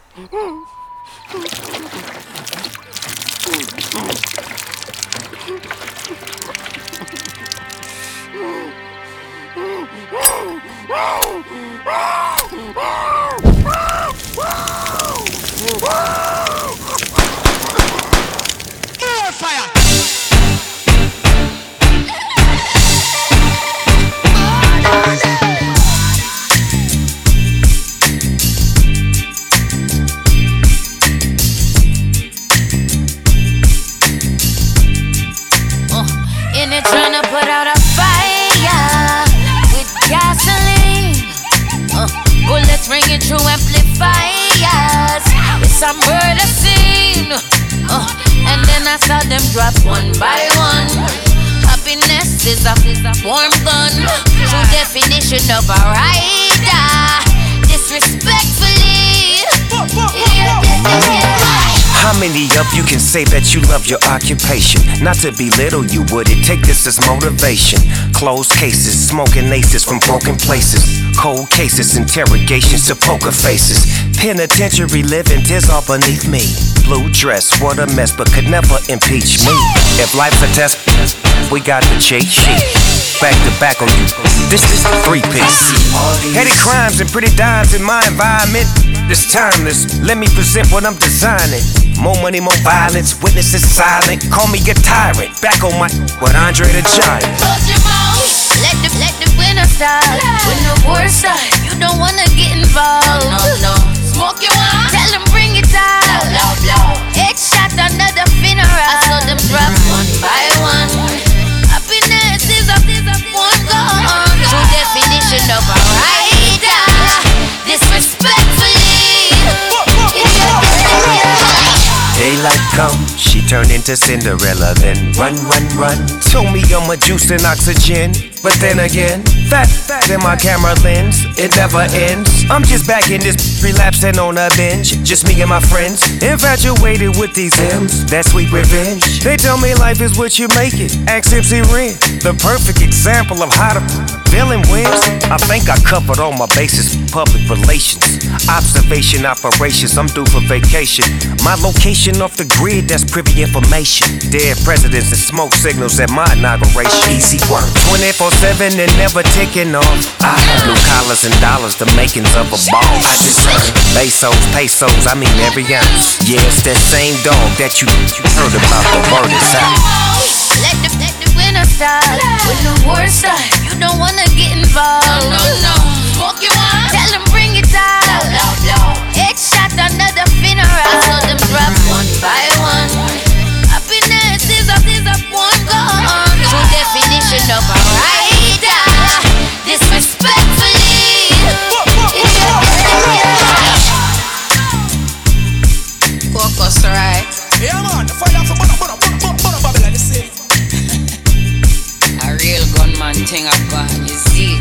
In it tryna put out a fire with gasoline. Bullets ringing through amplifiers. It's a murder scene. And then I saw them drop one by one. Happiness is a warm gun. True definition of a rider. Disrespectfully. How many of you can say that you love your occupation? Not to belittle you, would it? Take this as motivation. Closed cases, smoking aces from broken places. Cold cases, interrogations to poker faces. Penitentiary living, tears all beneath me. Blue dress, what a mess, but could never impeach me. If life's a test, we got the cheat sheet. Back to back on you, this is a three-piece. Petty crimes and pretty dimes in my environment. It's timeless, let me present what I'm designing. More money, more violence, witnesses silent. Call me a tyrant, back on my, with Andre the Giant. Close your mouth, let the winner start. When the war start, you don't wanna get involved. No. Smoke your wine, tell them bring it out. Blow. Headshot under the funeral. I saw them drop one by one. Happiness is a one gun. True definition of a rider. Disrespectfully. Daylight come, she turned into Cinderella. Then run. Told me I'm a juice and oxygen. But then again, fat in my camera lens, it never ends. I'm just back in this, relapsing on a binge. Just me and my friends, infatuated with these M's. That sweet revenge. They tell me life is what you make it. Ask MC Ren, the perfect example of how to villain wins. I think I covered all my bases. Public relations, observation, operations. I'm due for vacation. My location off the grid, that's privy information. Dead presidents and smoke signals at my inauguration. Easy work, 24/7 and never ticking off. I have blue collars and dollars, the makings of a boss. I just pesos, I mean every ounce. Yeah, it's that same dog that you heard about. The word is out. Let the winner start. When the war start, you don't wanna get involved. No. Smoke your wine, tell them bring it out. Blow. Headshot under the funeral. I saw them drop one by one. Happiness is a one gun. True definition of a rider. Disrespectfully. Focus, right? Yeah, man, find out for Babylon, you see. A real gunman thing I got, you see.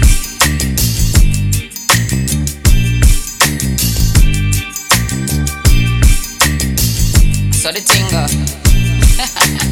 So the thing go.